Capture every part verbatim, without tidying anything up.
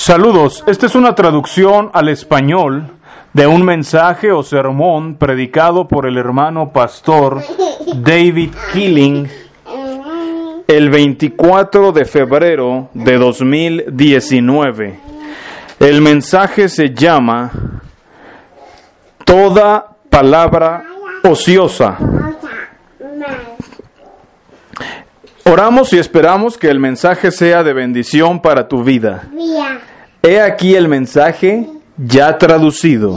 Saludos, esta es una traducción al español de un mensaje o sermón predicado por el hermano pastor David Killing el veinticuatro de febrero de dos mil diecinueve. El mensaje se llama Toda palabra ociosa. Oramos y esperamos que el mensaje sea de bendición para tu vida. He aquí el mensaje ya traducido.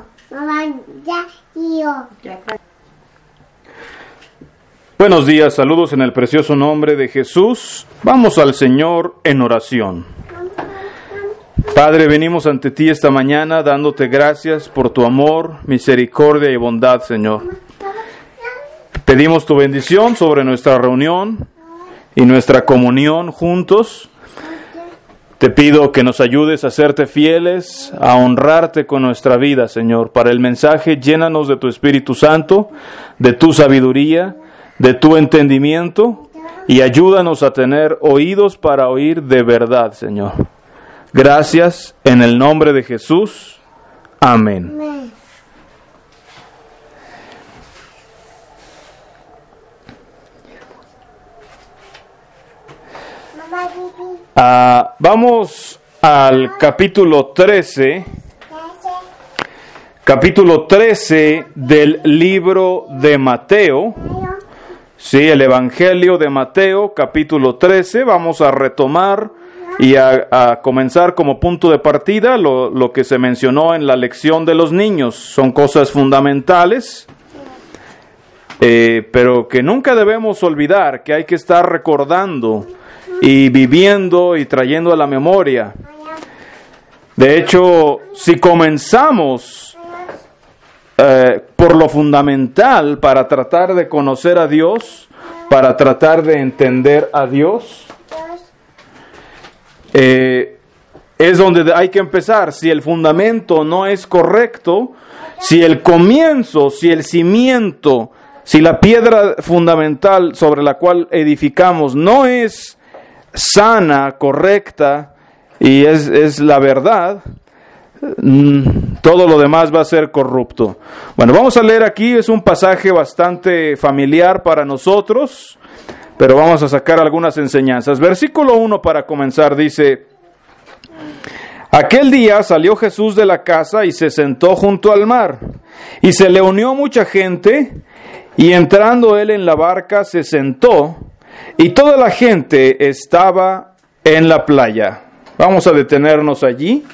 Buenos días, saludos en el precioso nombre de Jesús. Vamos al Señor en oración. Padre, venimos ante ti esta mañana dándote gracias por tu amor, misericordia y bondad, Señor. Pedimos tu bendición sobre nuestra reunión y nuestra comunión juntos. Te pido que nos ayudes a serte fieles, a honrarte con nuestra vida, Señor. Para el mensaje, llénanos de tu Espíritu Santo, de tu sabiduría, de tu entendimiento, y ayúdanos a tener oídos para oír de verdad, Señor. Gracias, en el nombre de Jesús. Amén. Amén. Uh, vamos al capítulo trece, capítulo trece del libro de Mateo. Sí, el Evangelio de Mateo, capítulo trece. Vamos a retomar y a, a comenzar como punto de partida lo, lo que se mencionó en la lección de los niños. Son cosas fundamentales, eh, pero que nunca debemos olvidar, que hay que estar recordando y viviendo y trayendo a la memoria. De hecho, si comenzamos eh, por lo fundamental para tratar de conocer a Dios, para tratar de entender a Dios, eh, es donde hay que empezar. Si el fundamento no es correcto, si el comienzo, si el cimiento, si la piedra fundamental sobre la cual edificamos no es sana, correcta, y es, es la verdad, todo lo demás va a ser corrupto. Bueno, vamos a leer aquí, es un pasaje bastante familiar para nosotros, pero vamos a sacar algunas enseñanzas. Versículo uno para comenzar dice: Aquel día salió Jesús de la casa y se sentó junto al mar, y se le unió mucha gente, y entrando él en la barca se sentó, y toda la gente estaba en la playa. Vamos a detenernos allí.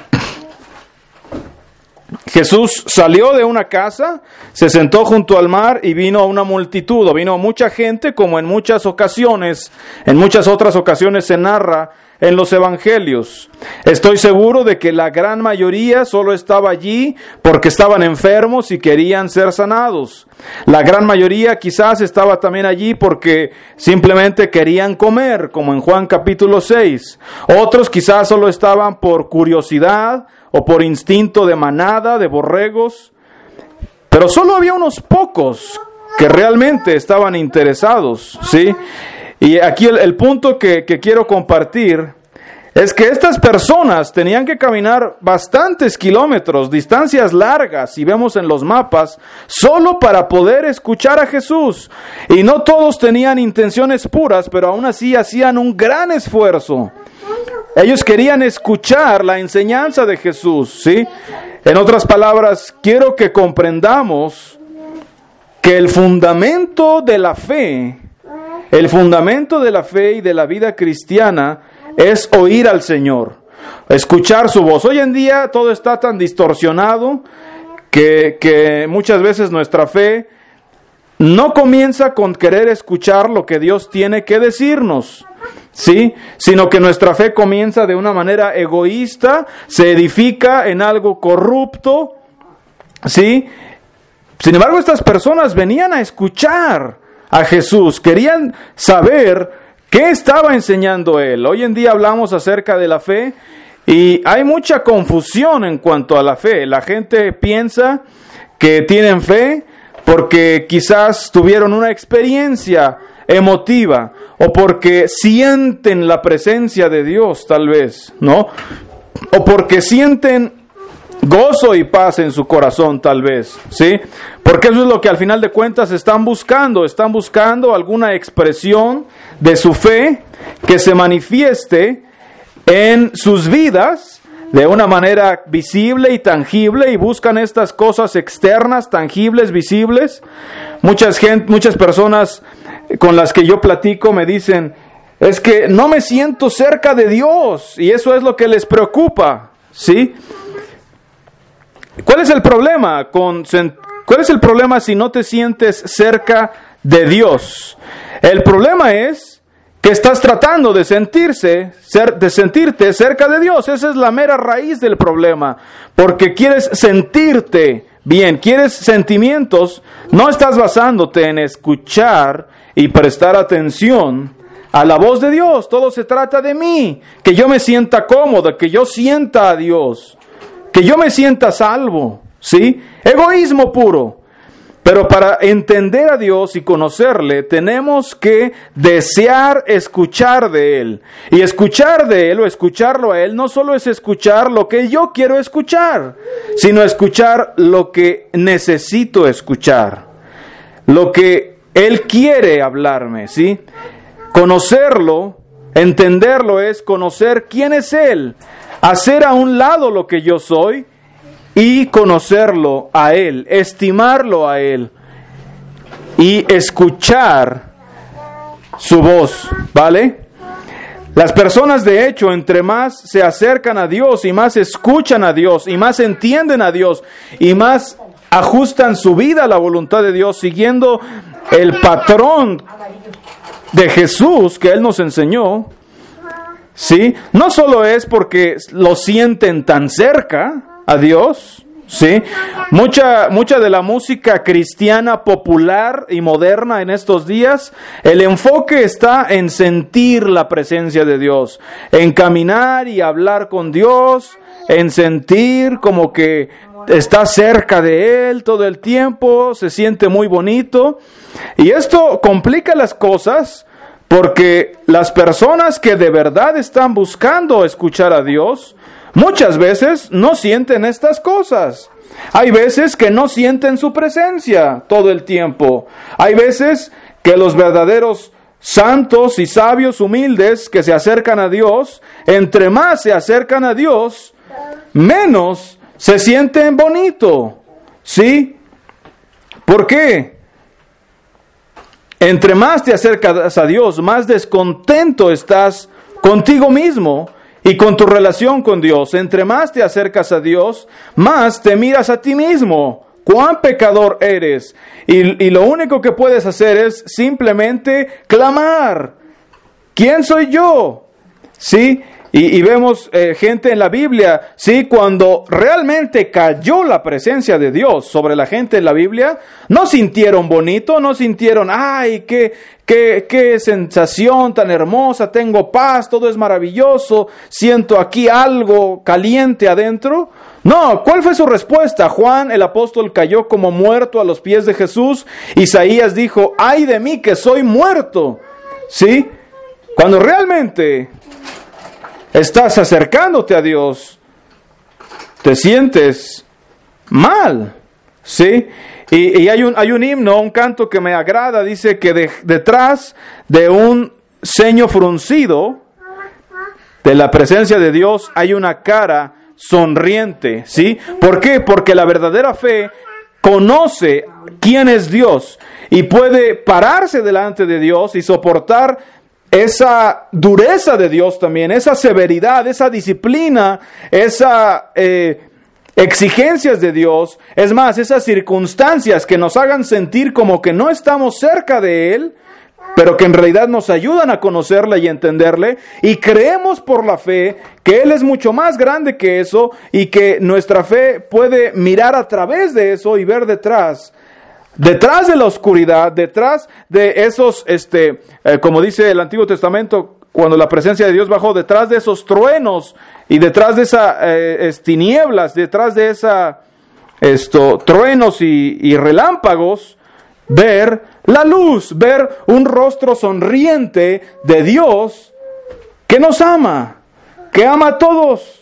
Jesús salió de una casa, se sentó junto al mar y vino a una multitud, o vino a mucha gente, como en muchas ocasiones, en muchas otras ocasiones se narra en los evangelios. Estoy seguro de que la gran mayoría solo estaba allí porque estaban enfermos y querían ser sanados. La gran mayoría quizás estaba también allí porque simplemente querían comer, como en Juan capítulo seis. Otros quizás solo estaban por curiosidad o por instinto de manada, de borregos. Pero solo había unos pocos que realmente estaban interesados, ¿sí? Y aquí el, el punto que, que quiero compartir es que estas personas tenían que caminar bastantes kilómetros, distancias largas, si vemos en los mapas, solo para poder escuchar a Jesús. Y no todos tenían intenciones puras, pero aún así hacían un gran esfuerzo. Ellos querían escuchar la enseñanza de Jesús, ¿sí? En otras palabras, quiero que comprendamos que el fundamento de la fe, el fundamento de la fe y de la vida cristiana es oír al Señor, escuchar su voz. Hoy en día todo está tan distorsionado que, que muchas veces nuestra fe no comienza con querer escuchar lo que Dios tiene que decirnos, ¿sí? Sino que nuestra fe comienza de una manera egoísta, se edifica en algo corrupto, ¿sí? Sin embargo, estas personas venían a escuchar a Jesús, querían saber qué estaba enseñando Él. Hoy en día hablamos acerca de la fe y hay mucha confusión en cuanto a la fe. La gente piensa que tienen fe porque quizás tuvieron una experiencia emotiva o porque sienten la presencia de Dios, tal vez, ¿no? o porque sienten gozo y paz en su corazón, tal vez, ¿sí? Porque eso es lo que al final de cuentas están buscando. Están buscando alguna expresión de su fe que se manifieste en sus vidas de una manera visible y tangible, y buscan estas cosas externas, tangibles, visibles. Muchas gente, muchas personas con las que yo platico me dicen, es que no me siento cerca de Dios, y eso es lo que les preocupa, ¿sí? ¿Cuál es el problema con cuál es el problema si no te sientes cerca de Dios? El problema es que estás tratando de sentirse, ser, de sentirte cerca de Dios. Esa es la mera raíz del problema, porque quieres sentirte bien, quieres sentimientos, no estás basándote en escuchar y prestar atención a la voz de Dios. Todo se trata de mí, que yo me sienta cómodo, que yo sienta a Dios, que yo me sienta salvo, ¿sí? Egoísmo puro. Pero para entender a Dios y conocerle, tenemos que desear escuchar de Él. Y escuchar de Él o escucharlo a Él no solo es escuchar lo que yo quiero escuchar, sino escuchar lo que necesito escuchar, lo que Él quiere hablarme, ¿sí? Conocerlo, entenderlo es conocer quién es Él, hacer a un lado lo que yo soy y conocerlo a Él, estimarlo a Él y escuchar su voz, ¿vale? Las personas, de hecho, entre más se acercan a Dios y más escuchan a Dios y más entienden a Dios y más ajustan su vida a la voluntad de Dios siguiendo el patrón de Jesús que Él nos enseñó, ¿sí? No solo es porque lo sienten tan cerca a Dios, ¿sí? Mucha, mucha de la música cristiana popular y moderna en estos días, el enfoque está en sentir la presencia de Dios, en caminar y hablar con Dios, en sentir como que está cerca de Él todo el tiempo, se siente muy bonito. Y esto complica las cosas, porque las personas que de verdad están buscando escuchar a Dios, muchas veces no sienten estas cosas. Hay veces que no sienten su presencia todo el tiempo. Hay veces que los verdaderos santos y sabios humildes que se acercan a Dios, entre más se acercan a Dios, menos se sienten bonito, ¿sí? ¿Por qué? Entre más te acercas a Dios, más descontento estás contigo mismo y con tu relación con Dios. Entre más te acercas a Dios, más te miras a ti mismo. ¡Cuán pecador eres! Y, y lo único que puedes hacer es simplemente clamar. ¿Quién soy yo? ¿Sí? Y, y vemos eh, gente en la Biblia, ¿sí? Cuando realmente cayó la presencia de Dios sobre la gente en la Biblia, no sintieron bonito, no sintieron, ¡ay, qué, qué, qué sensación tan hermosa! Tengo paz, todo es maravilloso, siento aquí algo caliente adentro. No, ¿cuál fue su respuesta? Juan el apóstol cayó como muerto a los pies de Jesús. Isaías dijo, ¡ay de mí que soy muerto! ¿Sí? Cuando realmente estás acercándote a Dios, te sientes mal, ¿sí? Y, y hay un hay un himno, un canto que me agrada, dice que de, detrás de un ceño fruncido de la presencia de Dios hay una cara sonriente, ¿sí? ¿Por qué? Porque la verdadera fe conoce quién es Dios y puede pararse delante de Dios y soportar esa dureza de Dios también, esa severidad, esa disciplina, esas eh, exigencias de Dios. Es más, esas circunstancias que nos hagan sentir como que no estamos cerca de Él, pero que en realidad nos ayudan a conocerle y entenderle. Y creemos por la fe que Él es mucho más grande que eso y que nuestra fe puede mirar a través de eso y ver detrás. Detrás de la oscuridad, detrás de esos, este, eh, como dice el Antiguo Testamento, cuando la presencia de Dios bajó, detrás de esos truenos y detrás de esas eh, tinieblas, detrás de esa, esto, truenos y, y relámpagos, ver la luz, ver un rostro sonriente de Dios que nos ama, que ama a todos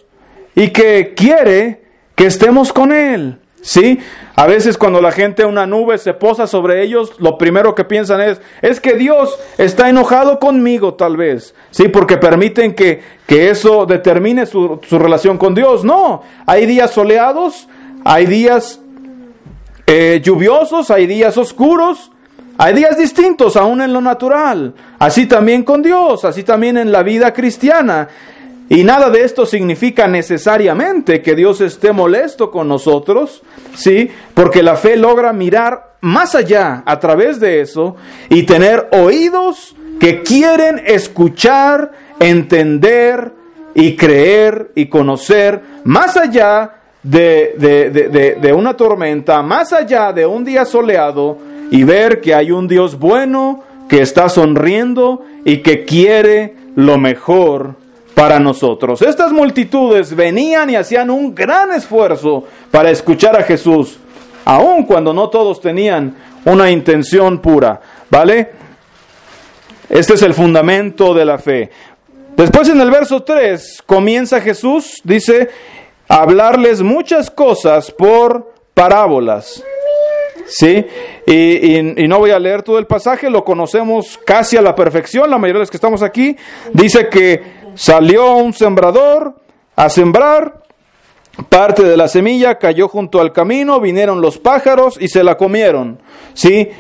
y que quiere que estemos con Él. ¿Sí? A veces cuando la gente, una nube se posa sobre ellos, lo primero que piensan es, es que Dios está enojado conmigo tal vez, ¿sí? Porque permiten que, que eso determine su, su relación con Dios. No, hay días soleados, hay días eh, lluviosos, hay días oscuros, hay días distintos aún en lo natural. Así también con Dios, así también en la vida cristiana. Y nada de esto significa necesariamente que Dios esté molesto con nosotros, ¿sí? Porque la fe logra mirar más allá a través de eso y tener oídos que quieren escuchar, entender y creer y conocer más allá de, de, de, de, de una tormenta, más allá de un día soleado, y ver que hay un Dios bueno que está sonriendo y que quiere lo mejor para nosotros. Estas multitudes venían y hacían un gran esfuerzo para escuchar a Jesús, aun cuando no todos tenían una intención pura, ¿vale? Este es el fundamento de la fe. Después en el verso tres comienza Jesús, dice, a hablarles muchas cosas por parábolas. ¿Sí? Y, y, y no voy a leer todo el pasaje, lo conocemos casi a la perfección, la mayoría de los que estamos aquí. Dice que salió un sembrador a sembrar, parte de la semilla cayó junto al camino, vinieron los pájaros y se la comieron, ¿sí?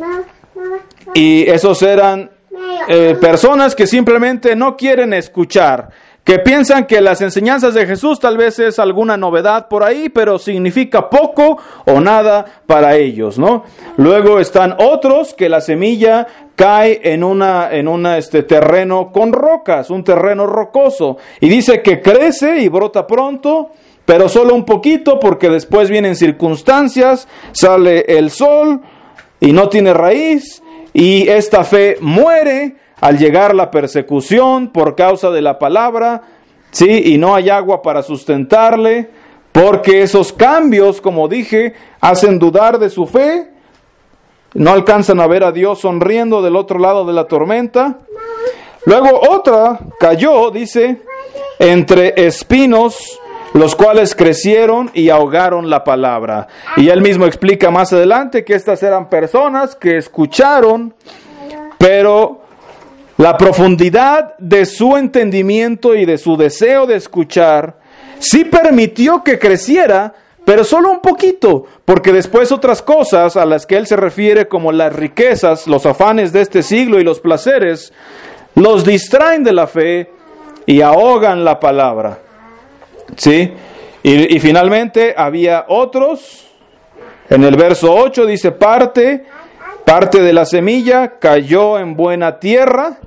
Y esos eran eh, personas que simplemente no quieren escuchar, que piensan que las enseñanzas de Jesús tal vez es alguna novedad por ahí, pero significa poco o nada para ellos, ¿no? Luego están otros que la semilla cae en una en una este terreno con rocas, un terreno rocoso, y dice que crece y brota pronto, pero solo un poquito, porque después vienen circunstancias, sale el sol y no tiene raíz, y esta fe muere al llegar la persecución por causa de la palabra, sí, y no hay agua para sustentarle, porque esos cambios, como dije, hacen dudar de su fe. No alcanzan a ver a Dios sonriendo del otro lado de la tormenta. Luego otra cayó, dice, entre espinos, los cuales crecieron y ahogaron la palabra. Y él mismo explica más adelante que estas eran personas que escucharon, pero la profundidad de su entendimiento y de su deseo de escuchar sí permitió que creciera, pero solo un poquito, porque después otras cosas a las que él se refiere, como las riquezas, los afanes de este siglo y los placeres, los distraen de la fe y ahogan la palabra. ¿Sí? Y, y finalmente había otros, en el verso ocho dice, parte, parte de la semilla cayó en buena tierra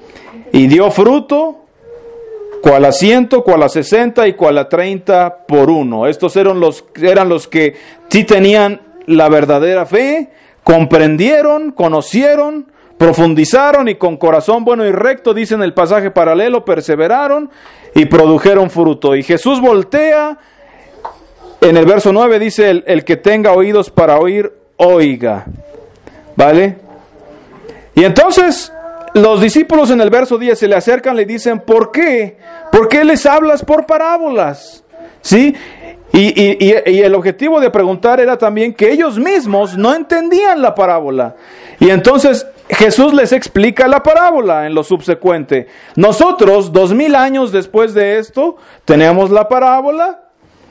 y dio fruto, cual a ciento, cual a sesenta y cual a treinta por uno. Estos eran los, eran los que sí tenían la verdadera fe, comprendieron, conocieron, profundizaron y con corazón bueno y recto, dice en el pasaje paralelo, perseveraron y produjeron fruto. Y Jesús voltea, en el verso nueve dice, el, el que tenga oídos para oír, oiga. ¿Vale? Y entonces los discípulos en el verso diez se le acercan, le dicen, ¿por qué? ¿Por qué les hablas por parábolas? ¿Sí? Y, y, y, y el objetivo de preguntar era también que ellos mismos no entendían la parábola. Y entonces Jesús les explica la parábola en lo subsecuente. Nosotros, dos mil años después de esto, tenemos la parábola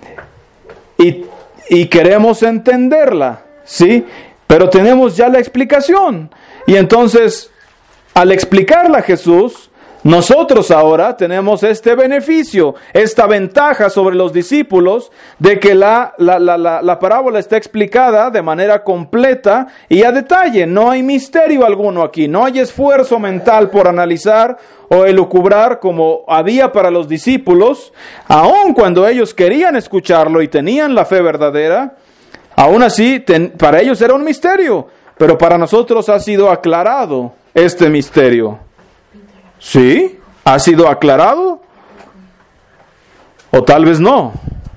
y, y queremos entenderla, ¿sí? Pero tenemos ya la explicación. Y entonces, al explicarla a Jesús, nosotros ahora tenemos este beneficio, esta ventaja sobre los discípulos de que la, la, la, la, la parábola está explicada de manera completa y a detalle. No hay misterio alguno aquí, no hay esfuerzo mental por analizar o elucubrar como había para los discípulos, aun cuando ellos querían escucharlo y tenían la fe verdadera. Aún así, ten, para ellos era un misterio, pero para nosotros ha sido aclarado este misterio. ¿Sí? ¿Ha sido aclarado? O tal vez no.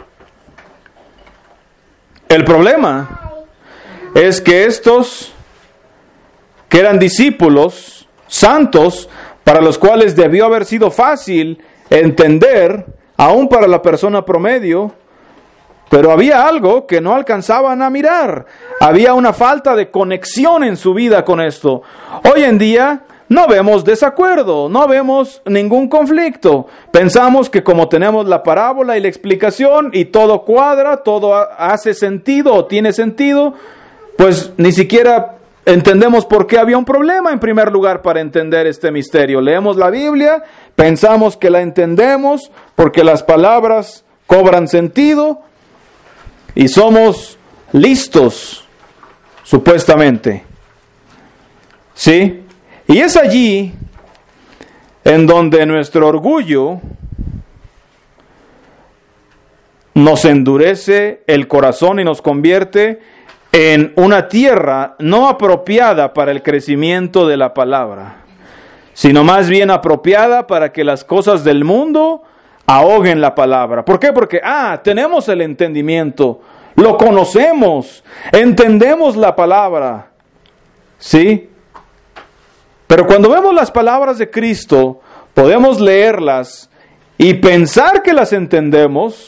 El problema es que estos, que eran discípulos santos, para los cuales debió haber sido fácil entender aún para la persona promedio, pero había algo que no alcanzaban a mirar. Había una falta de conexión en su vida con esto. Hoy en día no vemos desacuerdo, no vemos ningún conflicto. Pensamos que como tenemos la parábola y la explicación y todo cuadra, todo hace sentido o tiene sentido, pues ni siquiera entendemos por qué había un problema en primer lugar para entender este misterio. Leemos la Biblia, pensamos que la entendemos porque las palabras cobran sentido y somos listos, supuestamente. ¿Sí? Y es allí en donde nuestro orgullo nos endurece el corazón y nos convierte en una tierra no apropiada para el crecimiento de la palabra, sino más bien apropiada para que las cosas del mundo ahoguen la palabra. ¿Por qué? Porque, ah, tenemos el entendimiento, lo conocemos, entendemos la palabra, ¿sí? Pero cuando vemos las palabras de Cristo, podemos leerlas y pensar que las entendemos,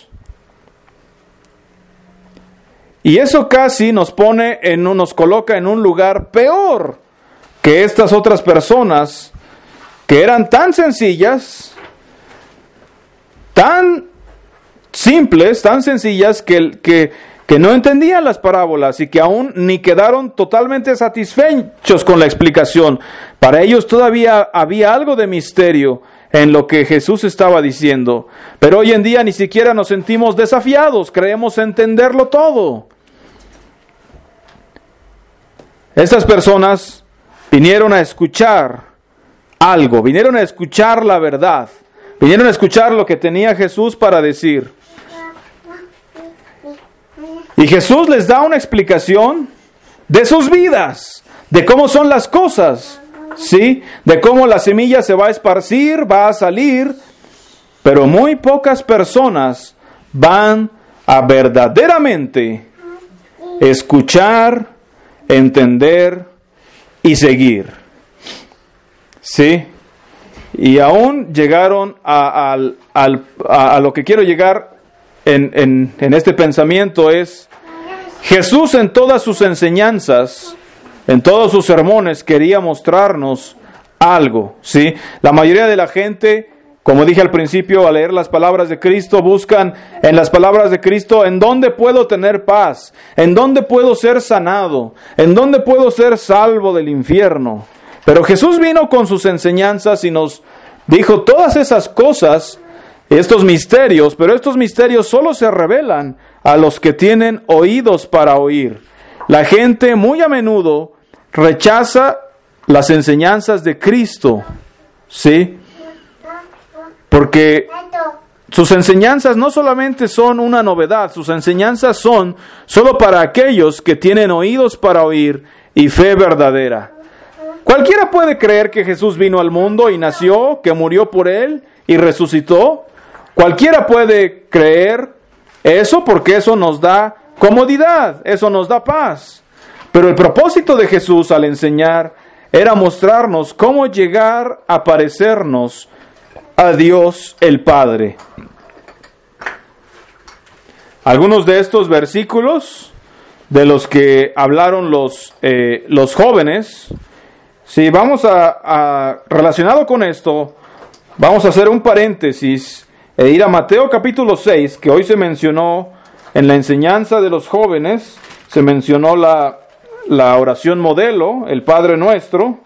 y eso casi nos pone en, nos coloca en un lugar peor que estas otras personas que eran tan sencillas, tan simples, tan sencillas que, que, que no entendían las parábolas y que aún ni quedaron totalmente satisfechos con la explicación. Para ellos todavía había algo de misterio en lo que Jesús estaba diciendo. Pero hoy en día ni siquiera nos sentimos desafiados, creemos entenderlo todo. Estas personas vinieron a escuchar algo, vinieron a escuchar la verdad, vinieron a escuchar lo que tenía Jesús para decir. Y Jesús les da una explicación de sus vidas, de cómo son las cosas, ¿sí? De cómo la semilla se va a esparcir, va a salir, pero muy pocas personas van a verdaderamente escuchar, entender y seguir. ¿Sí? Y aún llegaron a, a, a, a lo que quiero llegar en, en, en este pensamiento es, Jesús en todas sus enseñanzas, en todos sus sermones, quería mostrarnos algo. ¿Sí? La mayoría de la gente, como dije al principio, al leer las palabras de Cristo, buscan en las palabras de Cristo en dónde puedo tener paz, en dónde puedo ser sanado, en dónde puedo ser salvo del infierno. Pero Jesús vino con sus enseñanzas y nos dijo todas esas cosas, estos misterios, pero estos misterios solo se revelan a los que tienen oídos para oír. La gente muy a menudo rechaza las enseñanzas de Cristo, ¿sí? Porque sus enseñanzas no solamente son una novedad, sus enseñanzas son solo para aquellos que tienen oídos para oír y fe verdadera. Cualquiera puede creer que Jesús vino al mundo y nació, que murió por él y resucitó. Cualquiera puede creer eso porque eso nos da comodidad, eso nos da paz. Pero el propósito de Jesús al enseñar era mostrarnos cómo llegar a parecernos a Dios el Padre. Algunos de estos versículos de los que hablaron los, eh, los jóvenes, si vamos a, a relacionado con esto, vamos a hacer un paréntesis e ir a Mateo capítulo seis, que hoy se mencionó en la enseñanza de los jóvenes, se mencionó la, la oración modelo, el Padre Nuestro,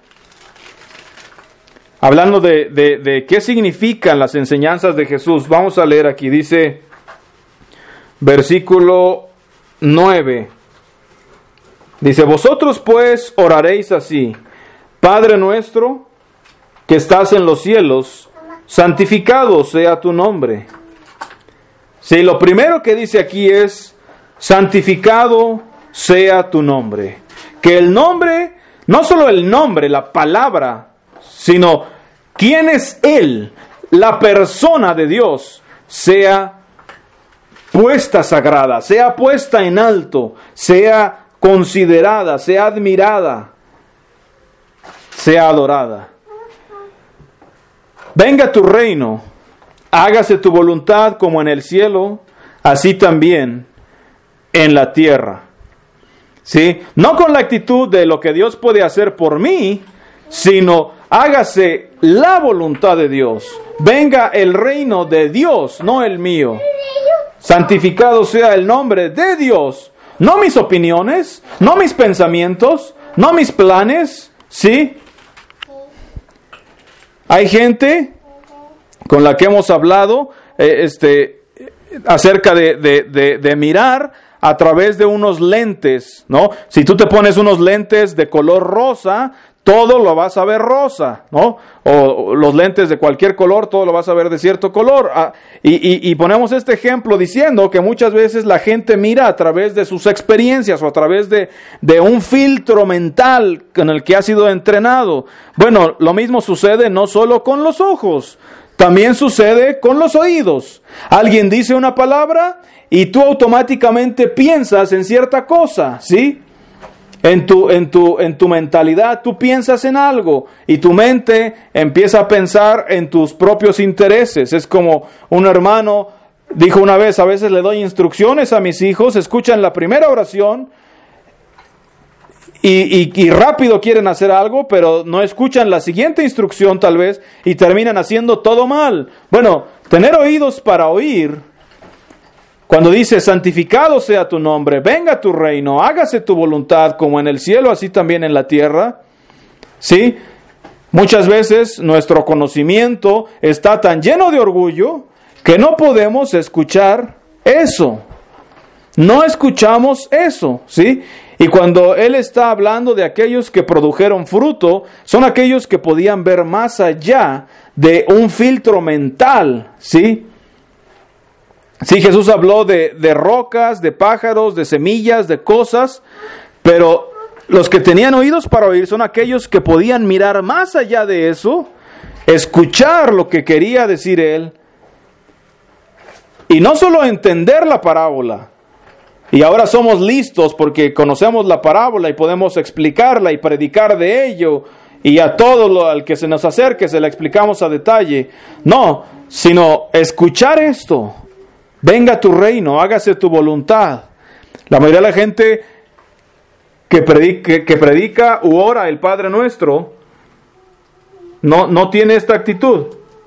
hablando de, de, de qué significan las enseñanzas de Jesús. Vamos a leer aquí, dice versículo nueve. Dice, vosotros pues oraréis así: Padre nuestro que estás en los cielos, santificado sea tu nombre. Sí, lo primero que dice aquí es, santificado sea tu nombre. Que el nombre, no solo el nombre, la palabra, sino quién es Él, la persona de Dios, sea puesta sagrada, sea puesta en alto, sea considerada, sea admirada, sea adorada. Venga tu reino, hágase tu voluntad como en el cielo, así también en la tierra. ¿Sí? No con la actitud de lo que Dios puede hacer por mí, sino hágase la voluntad de Dios. Venga el reino de Dios, no el mío. Santificado sea el nombre de Dios. No mis opiniones, no mis pensamientos, no mis planes. ¿Sí? Hay gente con la que hemos hablado eh, este, acerca de, de, de, de mirar a través de unos lentes, ¿no? Si tú te pones unos lentes de color rosa, todo lo vas a ver rosa, ¿no? O los lentes de cualquier color, todo lo vas a ver de cierto color. Ah, y, y, y ponemos este ejemplo diciendo que muchas veces la gente mira a través de sus experiencias o a través de, de un filtro mental con el que ha sido entrenado. Bueno, lo mismo sucede no solo con los ojos, también sucede con los oídos. Alguien dice una palabra y tú automáticamente piensas en cierta cosa, ¿sí? En tu, en tu, en tu mentalidad tú piensas en algo y tu mente empieza a pensar en tus propios intereses. Es como un hermano dijo una vez, a veces le doy instrucciones a mis hijos, escuchan la primera oración y, y, y rápido quieren hacer algo, pero no escuchan la siguiente instrucción tal vez y terminan haciendo todo mal. Bueno, tener oídos para oír. Cuando dice, santificado sea tu nombre, venga tu reino, hágase tu voluntad como en el cielo, así también en la tierra. ¿Sí? Muchas veces nuestro conocimiento está tan lleno de orgullo que no podemos escuchar eso. No escuchamos eso, ¿sí? Y cuando Él está hablando de aquellos que produjeron fruto, son aquellos que podían ver más allá de un filtro mental, ¿sí? Sí, Jesús habló de, de rocas, de pájaros, de semillas, de cosas, pero los que tenían oídos para oír son aquellos que podían mirar más allá de eso, escuchar lo que quería decir Él, y no solo entender la parábola. Y ahora somos listos porque conocemos la parábola y podemos explicarla y predicar de ello, y a todo lo, al que se nos acerque se la explicamos a detalle. No, sino escuchar esto. Venga tu reino, hágase tu voluntad. La mayoría de la gente que predica, que predica u ora el Padre Nuestro no, no tiene esta actitud.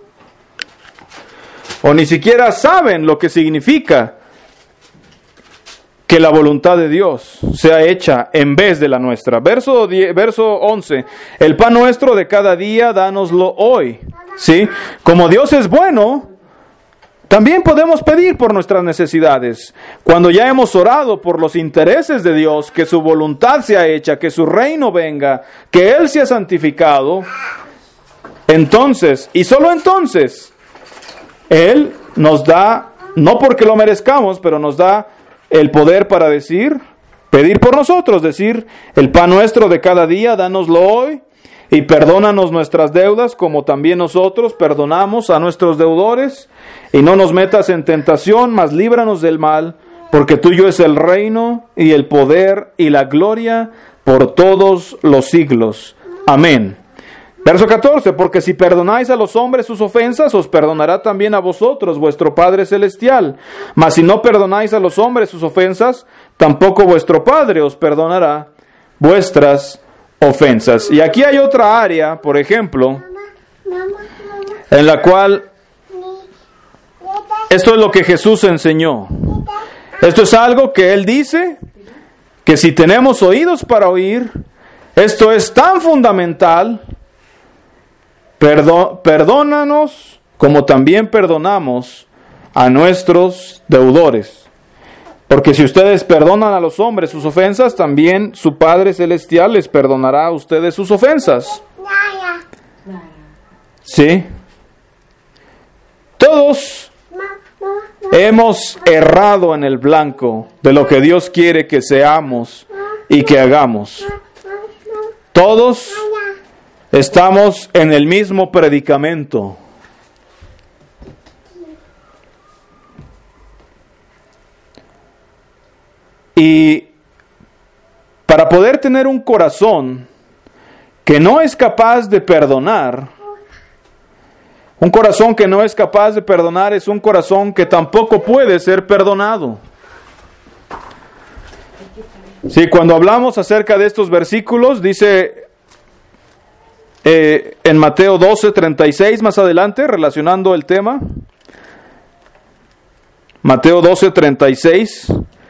O ni siquiera saben lo que significa que la voluntad de Dios sea hecha en vez de la nuestra. Verso, diez, verso once. El pan nuestro de cada día, dánoslo hoy. ¿Sí? Como Dios es bueno, también podemos pedir por nuestras necesidades. Cuando ya hemos orado por los intereses de Dios, que su voluntad sea hecha, que su reino venga, que Él sea santificado, entonces, y solo entonces, Él nos da, no porque lo merezcamos, pero nos da el poder para decir, pedir por nosotros, decir, el pan nuestro de cada día, dánoslo hoy, y perdónanos nuestras deudas, como también nosotros perdonamos a nuestros deudores, y no nos metas en tentación, mas líbranos del mal, porque tuyo es el reino, y el poder, y la gloria, por todos los siglos. Amén. Verso catorce, porque si perdonáis a los hombres sus ofensas, os perdonará también a vosotros vuestro Padre Celestial. Mas si no perdonáis a los hombres sus ofensas, tampoco vuestro Padre os perdonará vuestras ofensas. Y aquí hay otra área, por ejemplo, en la cual esto es lo que Jesús enseñó. Esto es algo que Él dice, que si tenemos oídos para oír, esto es tan fundamental. Perdó, perdónanos como también perdonamos a nuestros deudores. Porque si ustedes perdonan a los hombres sus ofensas, también su Padre Celestial les perdonará a ustedes sus ofensas. ¿Sí? Todos hemos errado en el blanco de lo que Dios quiere que seamos y que hagamos. Todos estamos en el mismo predicamento. Y para poder tener un corazón que no es capaz de perdonar, Un corazón que no es capaz de perdonar es un corazón que tampoco puede ser perdonado. Sí, cuando hablamos acerca de estos versículos, dice eh, en Mateo doce, treinta y seis, más adelante, relacionando el tema. Mateo doce, treinta y seis,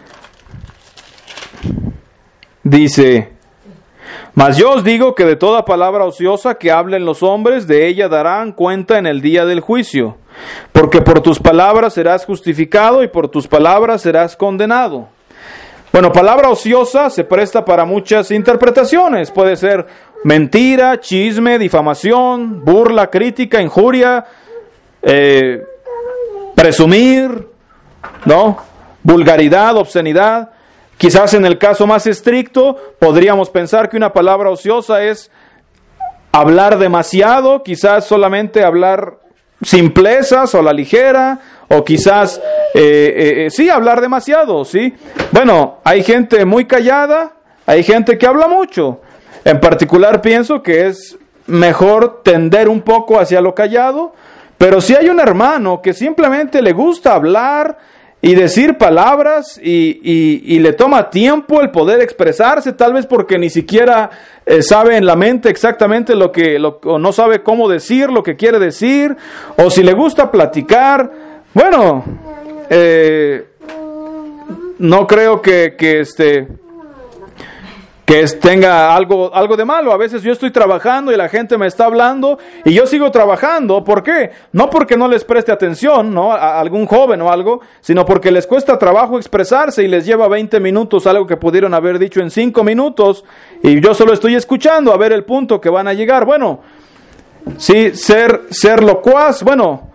dice: Mas yo os digo que de toda palabra ociosa que hablen los hombres, de ella darán cuenta en el día del juicio. Porque por tus palabras serás justificado y por tus palabras serás condenado. Bueno, palabra ociosa se presta para muchas interpretaciones. Puede ser mentira, chisme, difamación, burla, crítica, injuria, eh, presumir, ¿no? Vulgaridad, obscenidad. Quizás en el caso más estricto podríamos pensar que una palabra ociosa es hablar demasiado, quizás solamente hablar simplezas o a la ligera, o quizás eh, eh, sí hablar demasiado, ¿sí? Bueno, hay gente muy callada, hay gente que habla mucho. En particular pienso que es mejor tender un poco hacia lo callado, pero si hay un hermano que simplemente le gusta hablar y decir palabras y, y, y le toma tiempo el poder expresarse, tal vez porque ni siquiera eh, sabe en la mente exactamente lo que, lo, o no sabe cómo decir lo que quiere decir, o si le gusta platicar, bueno, eh, no creo que, que este... que tenga algo, algo de malo. A veces yo estoy trabajando y la gente me está hablando y yo sigo trabajando. ¿Por qué? No porque no les preste atención, ¿no? A algún joven o algo, sino porque les cuesta trabajo expresarse y les lleva veinte minutos algo que pudieron haber dicho en cinco minutos y yo solo estoy escuchando a ver el punto que van a llegar. Bueno, sí, ser, ser locuaz, bueno,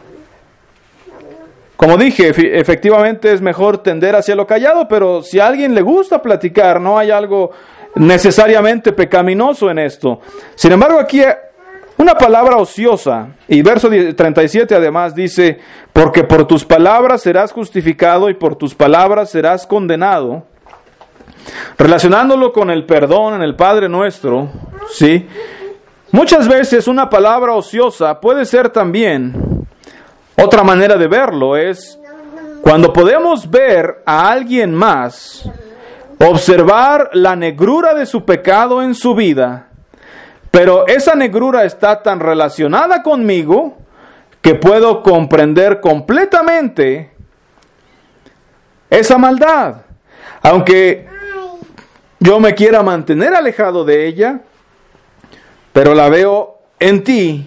como dije, efectivamente es mejor tender hacia lo callado, pero si a alguien le gusta platicar, no hay algo necesariamente pecaminoso en esto. Sin embargo, aquí una palabra ociosa, y verso treinta y siete además dice: porque por tus palabras serás justificado y por tus palabras serás condenado. Relacionándolo con el perdón en el Padre Nuestro, ¿sí? Muchas veces una palabra ociosa puede ser también... Otra manera de verlo es cuando podemos ver a alguien más, observar la negrura de su pecado en su vida, pero esa negrura está tan relacionada conmigo que puedo comprender completamente esa maldad. Aunque yo me quiera mantener alejado de ella, pero la veo en ti.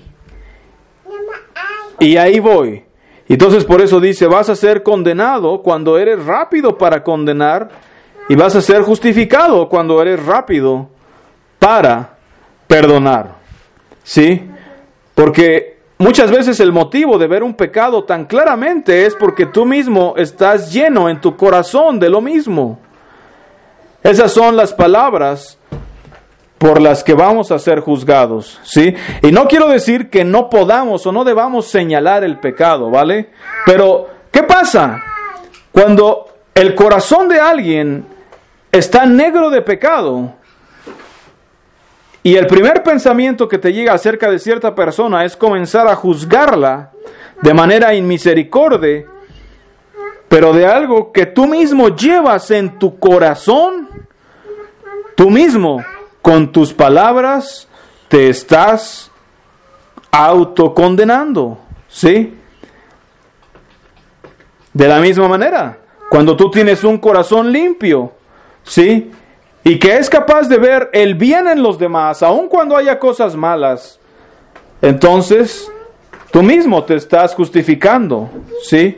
Y ahí voy. Entonces por eso dice, vas a ser condenado cuando eres rápido para condenar y vas a ser justificado cuando eres rápido para perdonar. ¿Sí? Porque muchas veces el motivo de ver un pecado tan claramente es porque tú mismo estás lleno en tu corazón de lo mismo. Esas son las palabras por las que vamos a ser juzgados, ¿sí? Y no quiero decir que no podamos o no debamos señalar el pecado, ¿vale? Pero, ¿qué pasa? Cuando el corazón de alguien está negro de pecado y el primer pensamiento que te llega acerca de cierta persona es comenzar a juzgarla de manera inmisericordia, pero de algo que tú mismo llevas en tu corazón, tú mismo, con tus palabras te estás autocondenando, ¿sí? De la misma manera, cuando tú tienes un corazón limpio, ¿sí? Y que es capaz de ver el bien en los demás, aun cuando haya cosas malas, entonces tú mismo te estás justificando, ¿sí?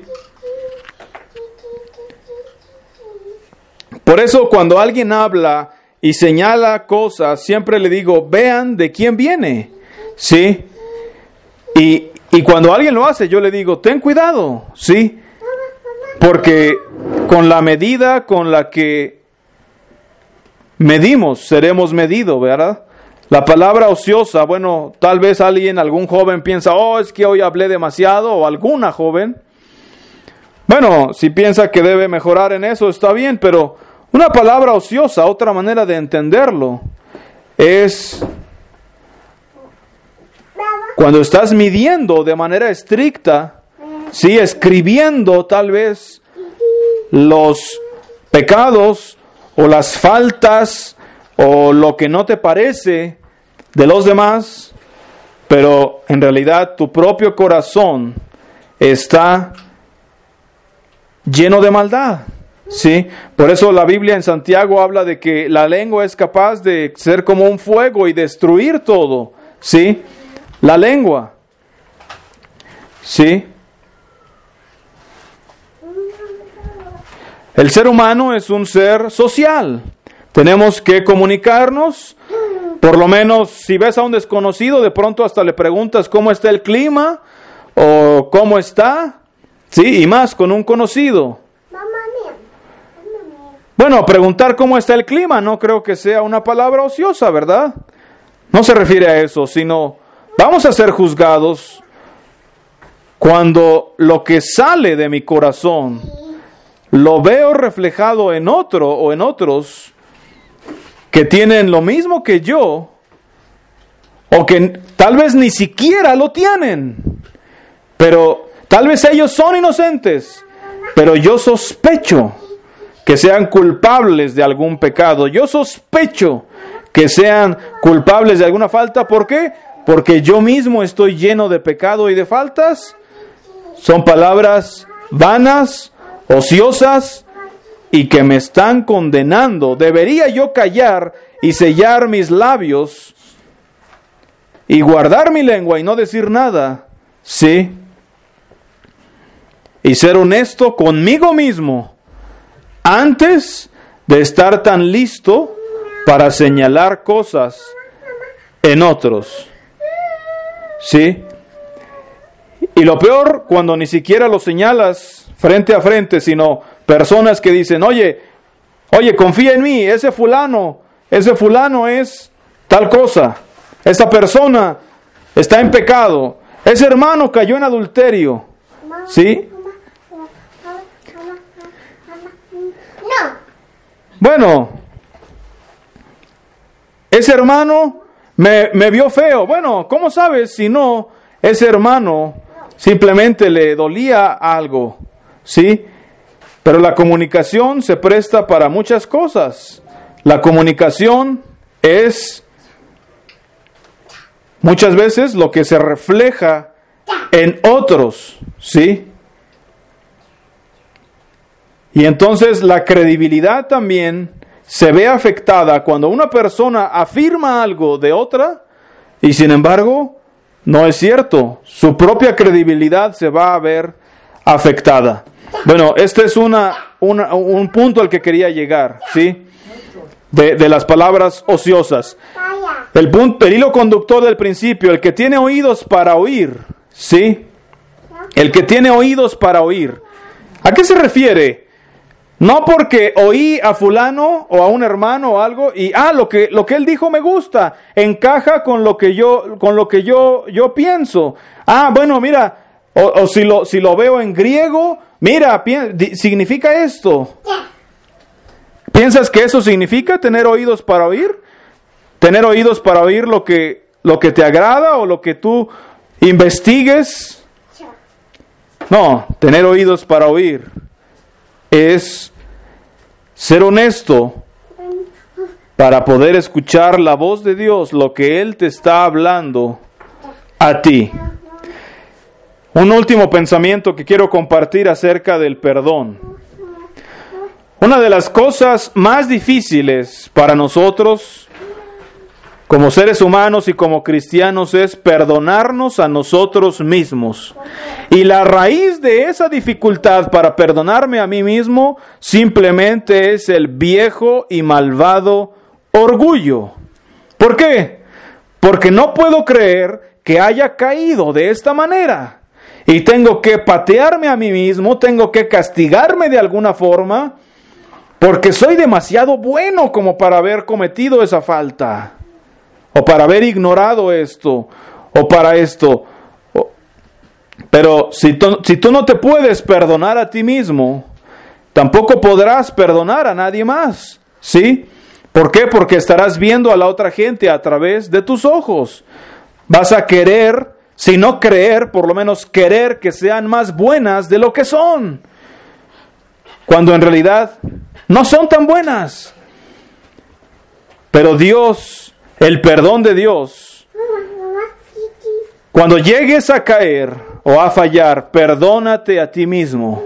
Por eso cuando alguien habla y señala cosas, siempre le digo, vean de quién viene, ¿sí? Y, y cuando alguien lo hace, yo le digo, ten cuidado, ¿sí? Porque con la medida con la que medimos, seremos medidos, ¿verdad? La palabra ociosa, bueno, tal vez alguien, algún joven piensa, oh, es que hoy hablé demasiado, o alguna joven. Bueno, si piensa que debe mejorar en eso, está bien, pero una palabra ociosa, otra manera de entenderlo, es cuando estás midiendo de manera estricta, sí, escribiendo tal vez los pecados o las faltas o lo que no te parece de los demás, pero en realidad tu propio corazón está lleno de maldad, ¿sí? Por eso la Biblia en Santiago habla de que la lengua es capaz de ser como un fuego y destruir todo, ¿sí? La lengua, ¿sí? El ser humano es un ser social. Tenemos que comunicarnos. Por lo menos, si ves a un desconocido, de pronto hasta le preguntas cómo está el clima o cómo está, sí, y más con un conocido. Bueno, preguntar cómo está el clima no creo que sea una palabra ociosa, ¿verdad? No se refiere a eso, sino vamos a ser juzgados cuando lo que sale de mi corazón lo veo reflejado en otro o en otros que tienen lo mismo que yo, o que tal vez ni siquiera lo tienen, pero tal vez ellos son inocentes, pero yo sospecho que sean culpables de algún pecado, yo sospecho que sean culpables de alguna falta. ¿Por qué? Porque yo mismo estoy lleno de pecado y de faltas. Son palabras vanas, ociosas, y que me están condenando. ¿Debería yo callar y sellar mis labios y guardar mi lengua y no decir nada? Sí. Y ser honesto conmigo mismo antes de estar tan listo para señalar cosas en otros. Sí. Y lo peor, cuando ni siquiera lo señalas frente a frente, sino personas que dicen, oye, oye, confía en mí, ese fulano, ese fulano es tal cosa, esa persona está en pecado, ese hermano cayó en adulterio, ¿sí? Bueno, ese hermano me, me vio feo. Bueno, ¿cómo sabes si no, ese hermano simplemente le dolía algo, ¿sí? Pero la comunicación se presta para muchas cosas. La comunicación es muchas veces lo que se refleja en otros, ¿sí? Y entonces la credibilidad también se ve afectada cuando una persona afirma algo de otra y sin embargo no es cierto. Su propia credibilidad se va a ver afectada. Bueno, este es una, una, un punto al que quería llegar, ¿sí? De, de las palabras ociosas. El punto, el hilo conductor del principio, el que tiene oídos para oír, ¿sí? El que tiene oídos para oír. ¿A qué se refiere? No porque oí a fulano o a un hermano o algo y ah, lo que lo que él dijo me gusta, encaja con lo que yo con lo que yo yo pienso. Ah, bueno, mira, o, o si lo si lo veo en griego, mira, pi- di- significa esto. ¿Piensas que eso significa tener oídos para oír? Tener oídos para oír lo que lo que te agrada o lo que tú investigues. No, tener oídos para oír es ser honesto para poder escuchar la voz de Dios, lo que Él te está hablando a ti. Un último pensamiento que quiero compartir acerca del perdón. Una de las cosas más difíciles para nosotros como seres humanos y como cristianos es perdonarnos a nosotros mismos. Y la raíz de esa dificultad para perdonarme a mí mismo simplemente es el viejo y malvado orgullo. ¿Por qué? Porque no puedo creer que haya caído de esta manera. Y tengo que patearme a mí mismo, tengo que castigarme de alguna forma, porque soy demasiado bueno como para haber cometido esa falta. O para haber ignorado esto, o para esto. Pero si tú, si tú no te puedes perdonar a ti mismo, tampoco podrás perdonar a nadie más, ¿sí? ¿Por qué? Porque estarás viendo a la otra gente a través de tus ojos. Vas a querer sino creer, por lo menos querer que sean más buenas de lo que son, cuando en realidad no son tan buenas. Pero Dios, el perdón de Dios, cuando llegues a caer o a fallar, perdónate a ti mismo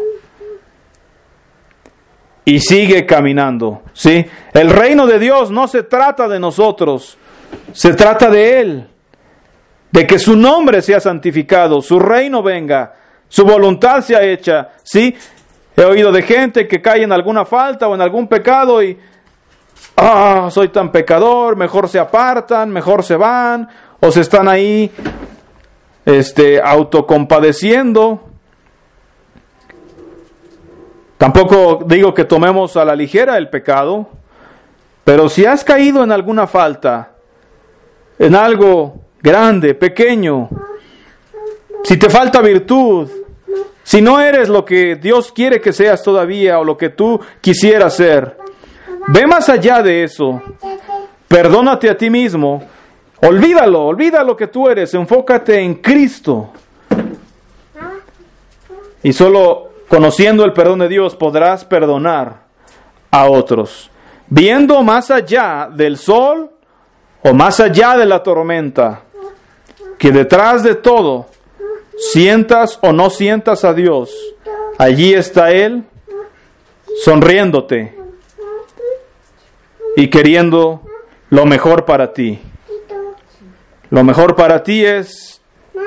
y sigue caminando, ¿sí? El reino de Dios no se trata de nosotros, se trata de Él, de que su nombre sea santificado, su reino venga, su voluntad sea hecha, ¿sí? He oído de gente que cae en alguna falta o en algún pecado y ah, soy tan pecador, mejor se apartan, mejor se van, o se están ahí este, autocompadeciendo. Tampoco digo que tomemos a la ligera el pecado, pero si has caído en alguna falta, en algo grande, pequeño, si te falta virtud, si no eres lo que Dios quiere que seas todavía o lo que tú quisieras ser, ve más allá de eso. Perdónate a ti mismo. Olvídalo, olvida lo que tú eres. Enfócate en Cristo. Y solo conociendo el perdón de Dios podrás perdonar a otros. Viendo más allá del sol o más allá de la tormenta, que detrás de todo, sientas o no sientas a Dios, allí está Él sonriéndote y queriendo lo mejor para ti. Lo mejor para ti es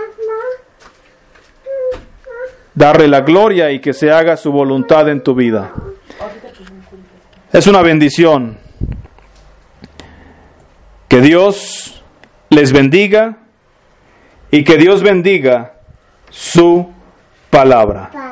darle la gloria y que se haga su voluntad en tu vida. Es una bendición. Que Dios les bendiga y que Dios bendiga su palabra.